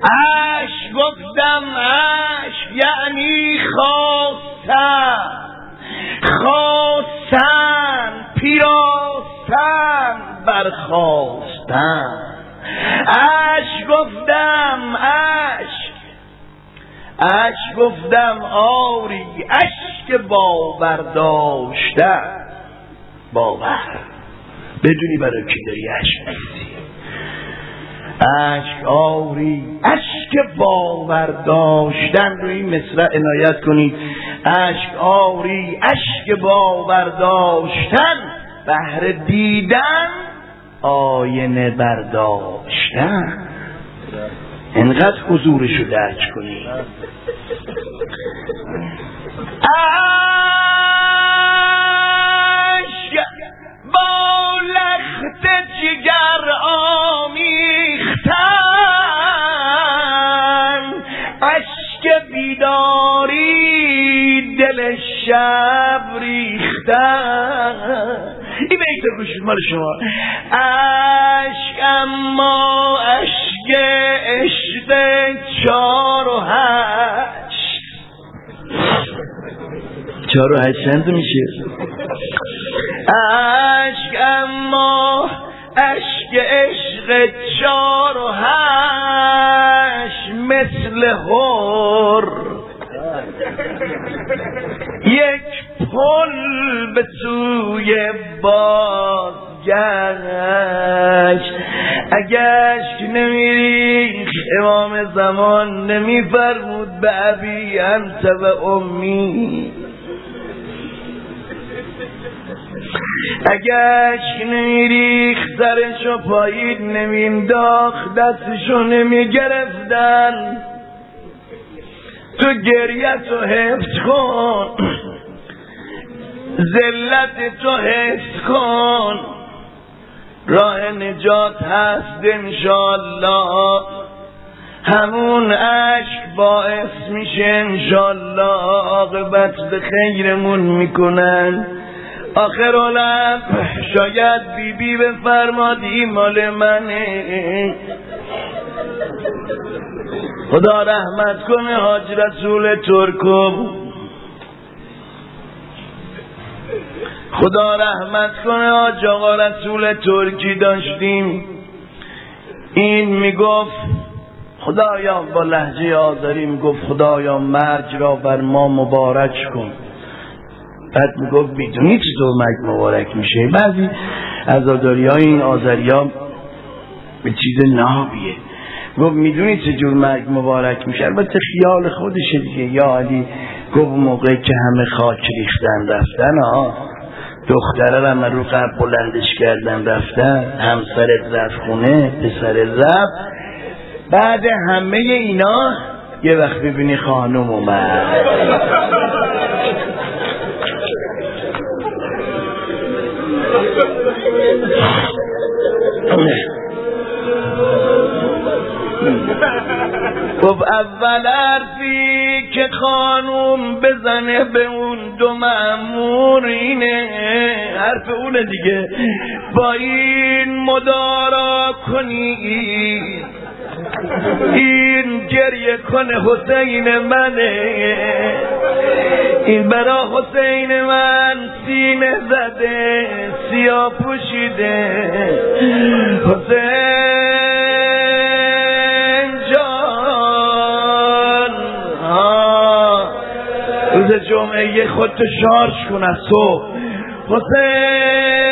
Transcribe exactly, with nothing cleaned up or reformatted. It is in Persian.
عشق گفتم عشق یعنی خواستن، خواستن پیراستن برخواستن. عشق گفتم عشق، عشق گفتم آری عشق باور داشتن. باور بدونی برای کی داری عشق می‌ریزی. عشق آری عشق باور داشتن. روی این مصرع عنایت کنید. عشق آری عشق باور داشتن، بهر دیدن آینه برداشتن. انقدر حضورشو درک کنید. عشق با لخت جگر آمیختن، عشق بیداری دل شب ریختن. این بیت گوشید مال شما. عشق اما عشق عشق چار و هشت. چار و هشت چند میشه؟ عشق اما عشق عشق چار و هشت، مثل هر یک پل به سوی بازگشت. اگه عشق نمیریخ امام زمان نمیفرمود به ابی انت و امی. اگه عشق نمیریخ سرشو پایید نمینداخت، دستشو نمیگرفتن. تو گریتو حفظ کن، ذلت تو حفظ کن، راه نجات هست انشالله. همون عشق باعث میشه انشالله عاقبت به خیرمون میکنن. آخر الامر شاید بی بی بفرمادی مال منه. خدا رحمت کنه حاج رسول ترکو، خدا رحمت کنه حاج آقا رسول ترکی. داشتیم این میگفت خدایا، با لهجه آذری میگفت خدایا مرگ را بر ما مبارک کن. بعد میگفت میدونی چطور مرگ مبارک میشه؟ بعضی عزاداری های این آذری ها به چیز نابیه. گفت میدونی چجور مرگ مبارک میشه؟ البته خیال خودشه دیگه. یا علی گفت موقعی که همه خاک ریختن رفتن، ها دختره رو من رو قبل بلندش کردن رفتن، همسرت رفت خونه، پسرت رفت، بعد همه اینا یه وقت ببینی خانم اومد. خب اول حرفی که خانوم بزنه به اون دو مأمور اینه، حرف اونه دیگه. با این مدارا کنی، این گریه کنه حسین منه، این برا حسین من سینه زده سیاه پوشیده. حسین روز جمعه خودتو شارژ کن از صبح. حسین